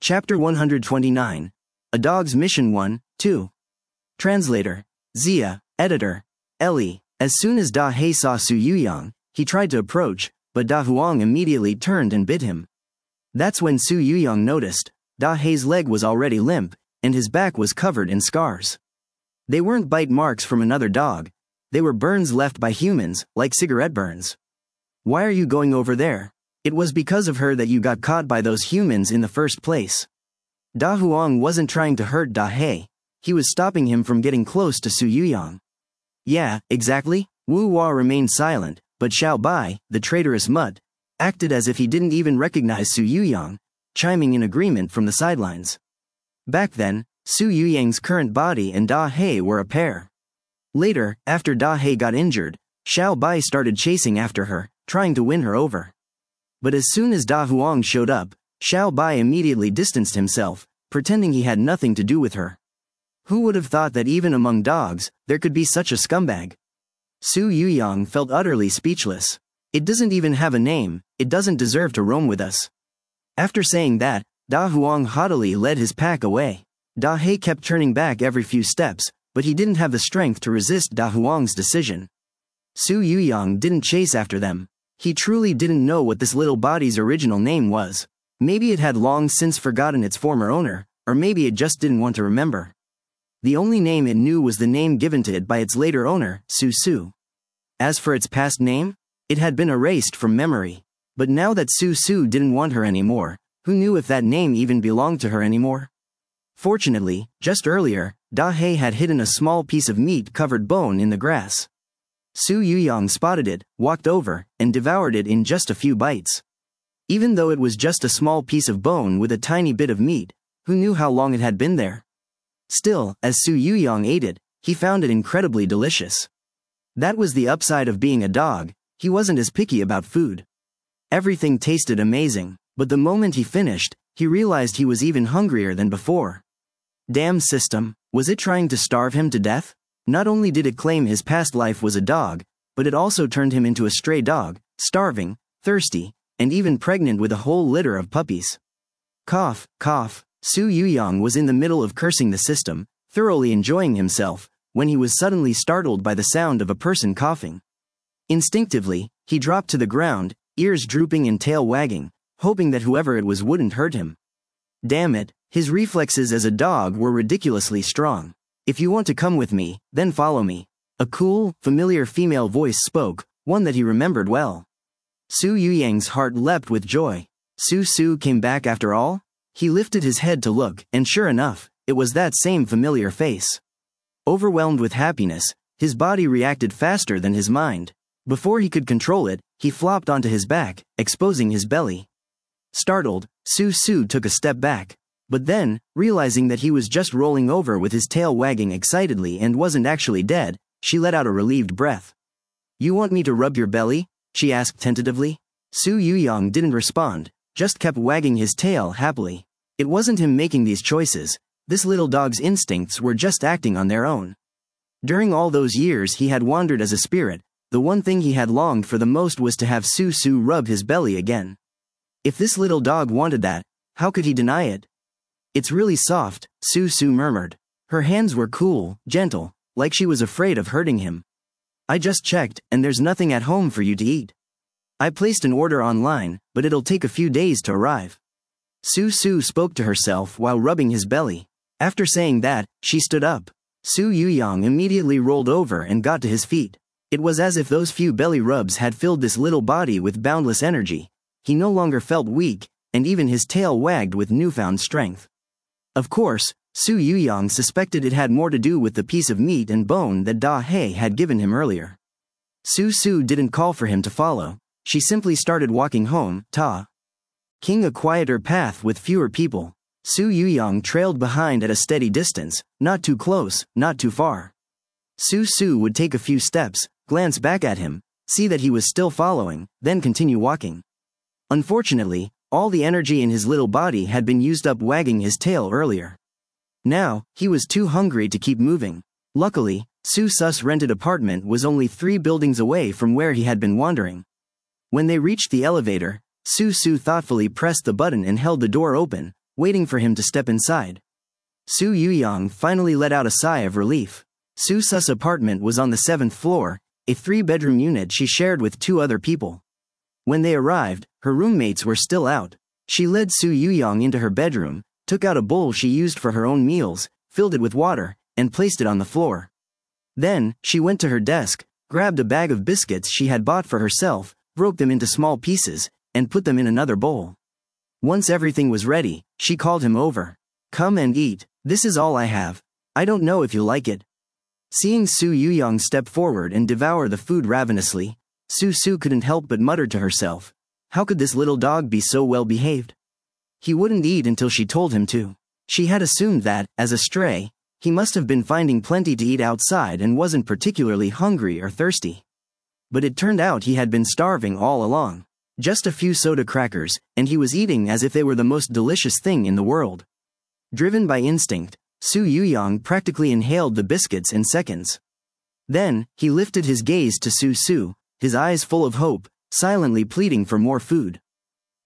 Chapter 129. A Dog's Mission 1, 2. Translator. Zia, Editor. Ellie. As soon as Da He saw Su Yuyang, he tried to approach, but Da Huang immediately turned and bit him. That's when Su Yuyang noticed. Da He's leg was already limp, and his back was covered in scars. They weren't bite marks from another dog. They were burns left by humans, like cigarette burns. Why are you going over there? It was because of her that you got caught by those humans in the first place. Da Huang wasn't trying to hurt Da He. He was stopping him from getting close to Su Yuyang. Yeah, exactly. Wu Hua remained silent, but Xiao Bai, the traitorous mutt, acted as if he didn't even recognize Su Yuyang, chiming in agreement from the sidelines. Back then, Su Yuyang's current body and Da He were a pair. Later, after Da He got injured, Xiao Bai started chasing after her, trying to win her over. But as soon as Da Huang showed up, Xiao Bai immediately distanced himself, pretending he had nothing to do with her. Who would have thought that even among dogs, there could be such a scumbag? Su Yuyang felt utterly speechless. It doesn't even have a name, it doesn't deserve to roam with us. After saying that, Da Huang haughtily led his pack away. Da He kept turning back every few steps, but he didn't have the strength to resist Da Huang's decision. Su Yuyang didn't chase after them. He truly didn't know what this little body's original name was. Maybe it had long since forgotten its former owner, or maybe it just didn't want to remember. The only name it knew was the name given to it by its later owner, Su Su. As for its past name, it had been erased from memory. But now that Su Su didn't want her anymore, who knew if that name even belonged to her anymore? Fortunately, just earlier, Da He had hidden a small piece of meat-covered bone in the grass. Su Yuyang spotted it, walked over, and devoured it in just a few bites. Even though it was just a small piece of bone with a tiny bit of meat, who knew how long it had been there? Still, as Su Yuyang ate it, he found it incredibly delicious. That was the upside of being a dog, he wasn't as picky about food. Everything tasted amazing, but the moment he finished, he realized he was even hungrier than before. Damn system, was it trying to starve him to death? Not only did it claim his past life was a dog, but it also turned him into a stray dog, starving, thirsty, and even pregnant with a whole litter of puppies. Cough, cough. Su Yuyang was in the middle of cursing the system, thoroughly enjoying himself, when he was suddenly startled by the sound of a person coughing. Instinctively, he dropped to the ground, ears drooping and tail wagging, hoping that whoever it was wouldn't hurt him. Damn it, his reflexes as a dog were ridiculously strong. If you want to come with me, then follow me. A cool, familiar female voice spoke, one that he remembered well. Su Yuyang's heart leapt with joy. Su Su came back after all? He lifted his head to look, and sure enough, it was that same familiar face. Overwhelmed with happiness, his body reacted faster than his mind. Before he could control it, he flopped onto his back, exposing his belly. Startled, Su Su took a step back. But then, realizing that he was just rolling over with his tail wagging excitedly and wasn't actually dead, she let out a relieved breath. You want me to rub your belly? She asked tentatively. Su Yuyang didn't respond, just kept wagging his tail happily. It wasn't him making these choices, this little dog's instincts were just acting on their own. During all those years he had wandered as a spirit, the one thing he had longed for the most was to have Su Su rub his belly again. If this little dog wanted that, how could he deny it? It's really soft, Su Su murmured. Her hands were cool, gentle, like she was afraid of hurting him. I just checked, and there's nothing at home for you to eat. I placed an order online, but it'll take a few days to arrive. Su Su spoke to herself while rubbing his belly. After saying that, she stood up. Su Yuyang immediately rolled over and got to his feet. It was as if those few belly rubs had filled this little body with boundless energy. He no longer felt weak, and even his tail wagged with newfound strength. Of course, Su Yuyang suspected it had more to do with the piece of meat and bone that Da He had given him earlier. Su Su didn't call for him to follow. She simply started walking home, taking a quieter path with fewer people. Su Yuyang trailed behind at a steady distance, not too close, not too far. Su Su would take a few steps, glance back at him, see that he was still following, then continue walking. Unfortunately, all the energy in his little body had been used up wagging his tail earlier. Now, he was too hungry to keep moving. Luckily, Su Su's rented apartment was only 3 buildings away from where he had been wandering. When they reached the elevator, Su Su thoughtfully pressed the button and held the door open, waiting for him to step inside. Su Yuyang finally let out a sigh of relief. Su Su's apartment was on the 7th floor, a 3-bedroom unit she shared with 2 other people. When they arrived, her roommates were still out. She led Su Yuyang into her bedroom, took out a bowl she used for her own meals, filled it with water, and placed it on the floor. Then, she went to her desk, grabbed a bag of biscuits she had bought for herself, broke them into small pieces, and put them in another bowl. Once everything was ready, she called him over. "Come and eat, this is all I have. I don't know if you'll like it." Seeing Su Yuyang step forward and devour the food ravenously, Su couldn't help but mutter to herself, how could this little dog be so well behaved? He wouldn't eat until she told him to. She had assumed that, as a stray, he must have been finding plenty to eat outside and wasn't particularly hungry or thirsty. But it turned out he had been starving all along. Just a few soda crackers, and he was eating as if they were the most delicious thing in the world. Driven by instinct, Su Yuyang practically inhaled the biscuits in seconds. Then, he lifted his gaze to Su, his eyes full of hope, silently pleading for more food.